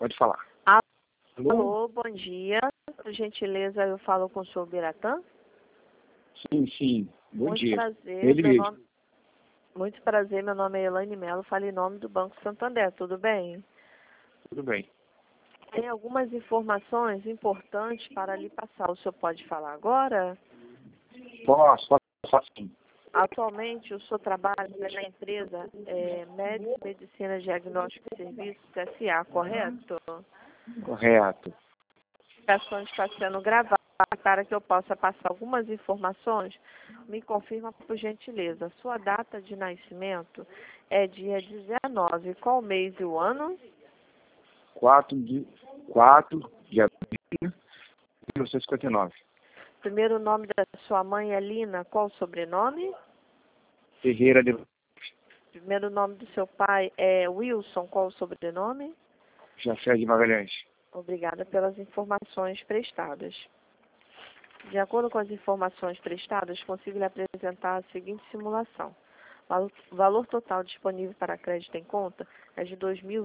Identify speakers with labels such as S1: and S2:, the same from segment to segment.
S1: Pode falar.
S2: Alô, bom dia. Por gentileza, eu falo com o senhor Biratã.
S1: Sim. Bom dia.
S2: Prazer,
S1: Ele mesmo.
S2: Muito prazer, meu nome é Elaine Melo, falo em nome do Banco Santander, tudo bem?
S1: Tudo bem.
S2: Tem algumas informações importantes para lhe passar. O senhor pode falar agora?
S1: Posso sim.
S2: Atualmente, o senhor trabalha na empresa Médico Medicina Diagnóstico e Serviços S.A., correto?
S1: Correto.
S2: A ligação está sendo gravada para que eu possa passar algumas informações. Me confirma, por gentileza. Sua data de nascimento é dia 19. Qual mês e o ano?
S1: 4 de abril de 1959.
S2: Primeiro nome da sua mãe é Lina. Qual o sobrenome?
S1: Ferreira de
S2: Primeiro nome do seu pai é Wilson. Qual o sobrenome?
S1: Jafé de Magalhães.
S2: Obrigada pelas informações prestadas. De acordo com as informações prestadas, consigo lhe apresentar a seguinte simulação. O valor total disponível para crédito em conta é de R$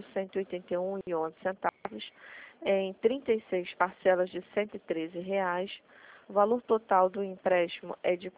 S2: 2.181,11, em 36 parcelas de R$ 113. O valor total do empréstimo é de R$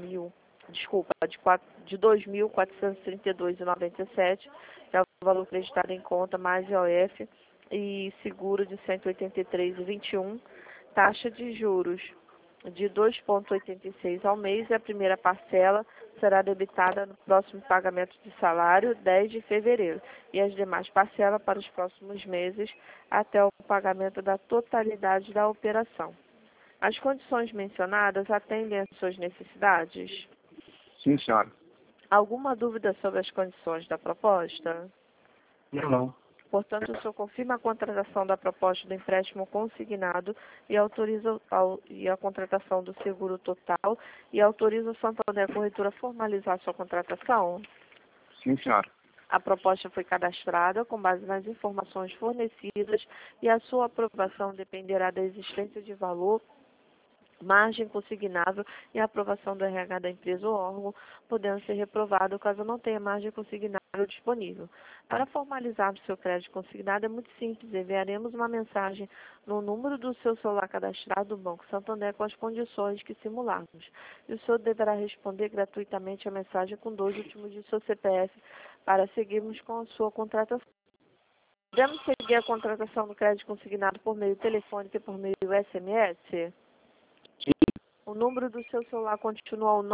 S2: 2.432,97, que é o valor acreditado em conta, mais IOF e seguro de R$ 183,21, taxa de juros de 2,86 ao mês, e a primeira parcela será debitada no próximo pagamento de salário, 10 de fevereiro, e as demais parcelas para os próximos meses até o pagamento da totalidade da operação. As condições mencionadas atendem às suas necessidades?
S1: Sim, senhora.
S2: Alguma dúvida sobre as condições da proposta?
S1: Não.
S2: Portanto, o senhor confirma a contratação da proposta do empréstimo consignado e autoriza a contratação do seguro total e autoriza o Santander Corretora a formalizar sua contratação?
S1: Sim, senhora.
S2: A proposta foi cadastrada com base nas informações fornecidas e a sua aprovação dependerá da existência de valor, margem consignável e a aprovação do RH da empresa ou órgão, podendo ser reprovado caso não tenha margem consignável disponível. Para formalizarmos seu crédito consignado é muito simples. Enviaremos uma mensagem no número do seu celular cadastrado do Banco Santander com as condições que simularmos. E o senhor deverá responder gratuitamente a mensagem com 2 últimos de seu CPF para seguirmos com a sua contratação. Podemos seguir a contratação do crédito consignado por meio telefônico e por meio SMS? O número do seu celular continua o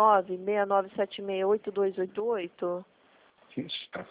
S2: 969768288?
S1: Sim, senhora.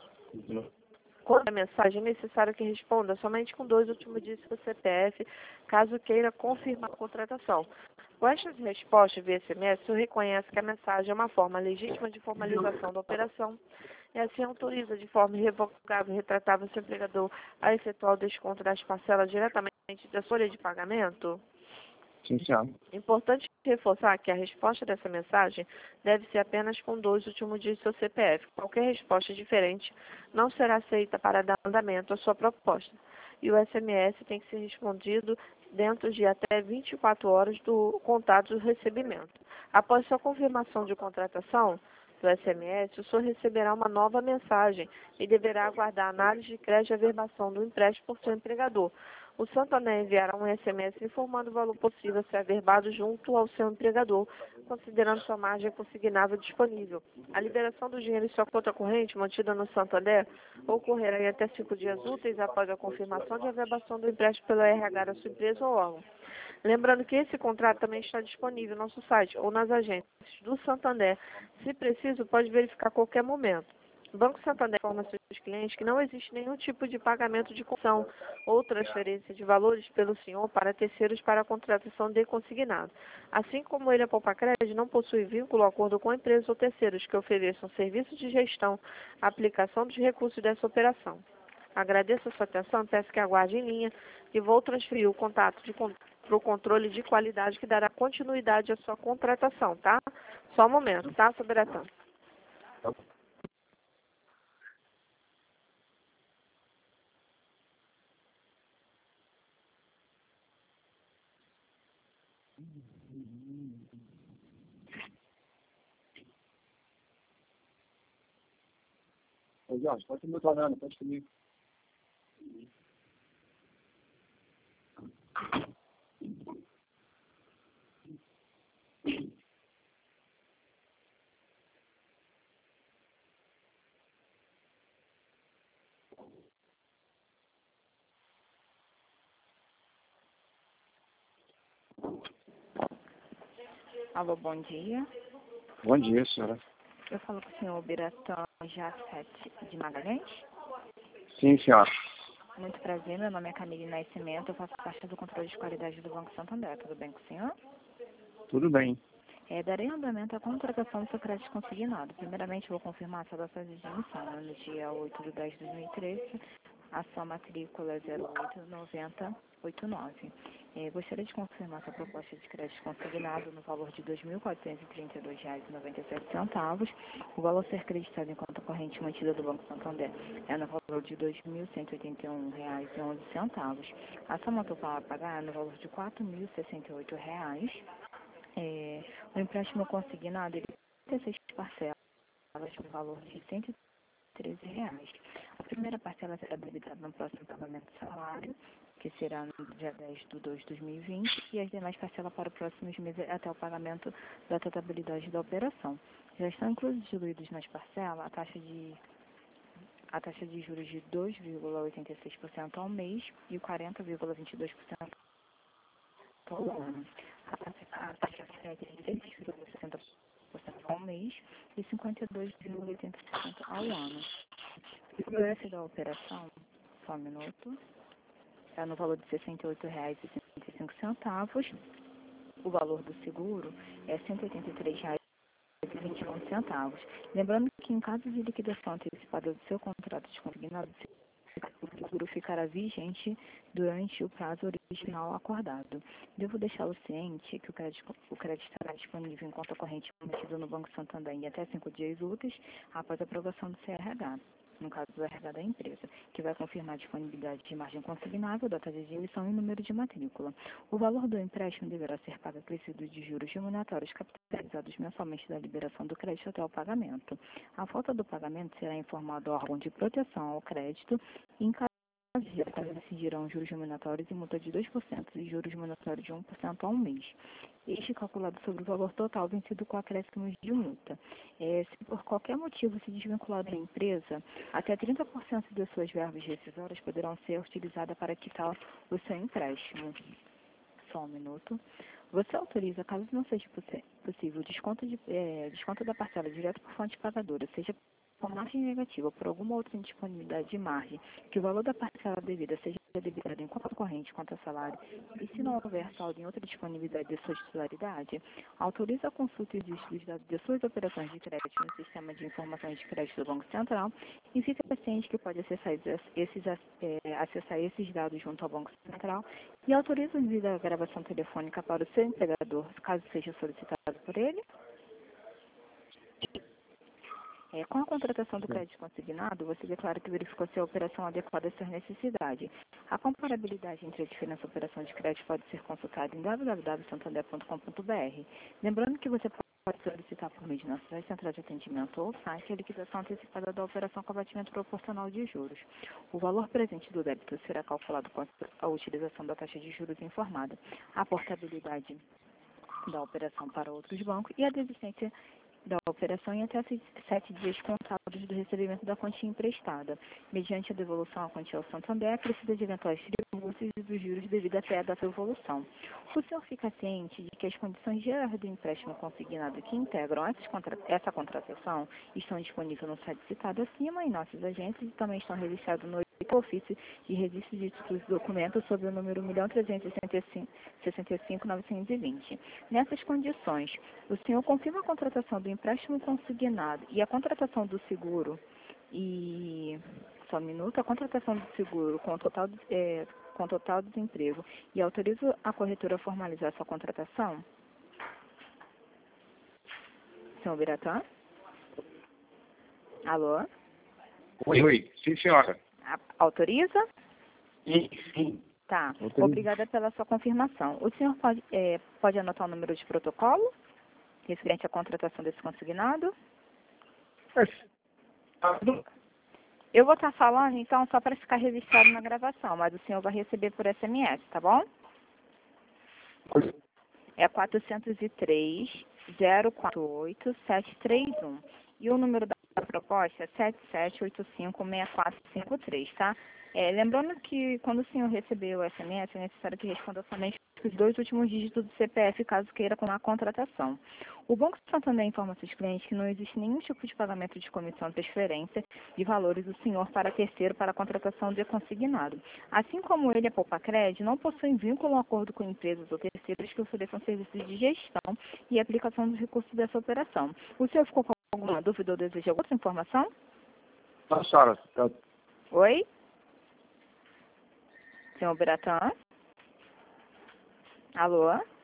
S2: Quando a mensagem é necessário que responda somente com 2 últimos dígitos do CPF, caso queira confirmar a contratação. Com estas respostas via SMS, o senhor reconhece que a mensagem é uma forma legítima de formalização da operação e assim autoriza de forma irrevogável e retratável o seu empregador a efetuar o desconto das parcelas diretamente da folha de pagamento?
S1: Sim, senhora.
S2: Importante reforçar que a resposta dessa mensagem deve ser apenas com 2 últimos dígitos do seu CPF. Qualquer resposta diferente não será aceita para dar andamento à sua proposta. E o SMS tem que ser respondido dentro de até 24 horas do contato do recebimento. Após sua confirmação de contratação do SMS, o senhor receberá uma nova mensagem e deverá aguardar a análise de crédito e averbação do empréstimo por seu empregador. O Santander enviará um SMS informando o valor possível a ser averbado junto ao seu empregador, considerando sua margem consignável disponível. A liberação do dinheiro em sua conta corrente, mantida no Santander, ocorrerá em até 5 dias úteis após a confirmação de averbação do empréstimo pelo RH da sua empresa ou órgão. Lembrando que esse contrato também está disponível no nosso site ou nas agências do Santander. Se preciso, pode verificar a qualquer momento. O Banco Santander informa seus clientes que não existe nenhum tipo de pagamento de comissão ou transferência de valores pelo senhor para terceiros para a contratação de consignado. Assim como ele, a Poupa-Crédito, não possui vínculo ou acordo com empresas ou terceiros que ofereçam serviços de gestão, aplicação dos recursos dessa operação. Agradeço a sua atenção e peço que aguarde em linha e vou transferir o contato para o controle de qualidade que dará continuidade à sua contratação, tá? Só um momento, tá, Soberatã?
S1: Ô, Jorge, pode me tornando, pode comigo.
S3: Alô, bom dia.
S1: Bom dia, senhora.
S3: Eu falo com o senhor Biratã Jacete de Magalhães.
S1: Sim, senhora.
S3: Muito prazer, meu nome é Camille Nascimento, eu faço parte do controle de qualidade do Banco Santander. Tudo bem com o senhor?
S1: Tudo bem.
S3: Darei andamento à contratação do seu crédito consignado. Primeiramente, vou confirmar a sua data de emissão, no dia 8/10/2013, a sua matrícula é 089089. Gostaria de confirmar sua proposta de crédito consignado no valor de R$ 2.432,97. O valor a ser creditado em conta corrente mantida do Banco Santander é no valor de R$ 2.181,11. A soma total a pagar é no valor de R$ 4.068. O empréstimo consignado ele tem 6 parcelas no valor de R$ 113. A primeira parcela será debitada no próximo pagamento de salário, que será no dia 10/2/2020, e as demais parcelas para os próximos meses até o pagamento da totalidade da operação. Já estão incluídos nas parcelas a taxa de juros de 2,86% ao mês e o 40,22% ao ano. A taxa média de 6,60% ao mês e 52,80% ao ano. O preço da operação, só um minuto, é no valor de R$ 68,65. O valor do seguro é R$ 183,21. Lembrando que em caso de liquidação antecipada do seu contrato de consignado, o seguro ficará vigente durante o prazo original acordado. Devo deixá-lo ciente que o crédito estará disponível em conta corrente mantido no Banco Santander em até 5 dias úteis após a aprovação do CRH, no caso do RH da empresa, que vai confirmar a disponibilidade de margem consignável, data de emissão e número de matrícula. O valor do empréstimo deverá ser pago acrescido de juros remuneratórios capitalizados mensalmente da liberação do crédito até o pagamento. A falta do pagamento será informado ao órgão de proteção ao crédito e, em caso de decidirão juros remuneratórios e multa de 2% e juros remuneratórios de 1% ao mês. Este calculado sobre o valor total vencido com acréscimos de multa. Se por qualquer motivo se desvincular da empresa, até 30% das suas verbas rescisórias poderão ser utilizadas para quitar o seu empréstimo. Só um minuto. Você autoriza, caso não seja possível, desconto da parcela direto por fonte pagadora, seja por margem negativa ou por alguma outra indisponibilidade de margem, que o valor da parcela devida seja debitado em conta corrente quanto a salário, e se não houver saldo em outra disponibilidade de sua titularidade, autoriza a consulta e registro dos dados de suas operações de crédito no Sistema de Informações de Crédito do Banco Central e fica ciente que pode acessar esses dados junto ao Banco Central e autoriza o envio da gravação telefônica para o seu empregador, caso seja solicitado por ele. Com a contratação do crédito consignado, você declara que verificou se a operação adequada às suas necessidades. A comparabilidade entre a diferença da operação de crédito pode ser consultada em www.santander.com.br. Lembrando que você pode solicitar por meio de nossa central de atendimento ou site a liquidação antecipada da operação com abatimento proporcional de juros. O valor presente do débito será calculado com a utilização da taxa de juros informada, a portabilidade da operação para outros bancos e a desistência da operação em até 7 dias contados do recebimento da quantia emprestada, mediante a devolução à quantia ao Santander, acrescida de eventuais tributos e dos juros devido até a data de devolução. O senhor fica ciente de que as condições gerais do empréstimo consignado que integram essa contratação estão disponíveis no site citado acima, em nossos agentes, e também estão registrados no ofício de registro de títulos e documentos sob o número 1.365.920. Nessas condições, o senhor confirma a contratação do empréstimo consignado e a contratação do seguro a contratação do seguro com total desemprego e autoriza a corretora a formalizar sua contratação? Senhor Biratã? Alô?
S1: Oi. Sim, senhora.
S3: Autoriza?
S1: Sim.
S3: Tá.
S1: Autoriza.
S3: Obrigada pela sua confirmação. O senhor pode anotar o número de protocolo referente à contratação desse consignado? Eu vou estar falando, então, só para ficar registrado na gravação, mas o senhor vai receber por SMS, tá bom? É 403-048-731. E o número da proposta é 7785-6453, tá? Lembrando que quando o senhor receber o SMS, é necessário que responda somente os 2 últimos dígitos do CPF, caso queira com a contratação. O Banco Santander informa seus clientes que não existe nenhum tipo de pagamento de comissão, transferência de valores do senhor para terceiro para a contratação de consignado. Assim como ele, a Poupacred, não possui vínculo ou acordo com empresas ou terceiros que ofereçam serviços de gestão e aplicação dos recursos dessa operação. O senhor ficou com alguma dúvida ou deseja outra informação?
S1: Não, senhora.
S3: Oi? Senhor Beratan? Alô?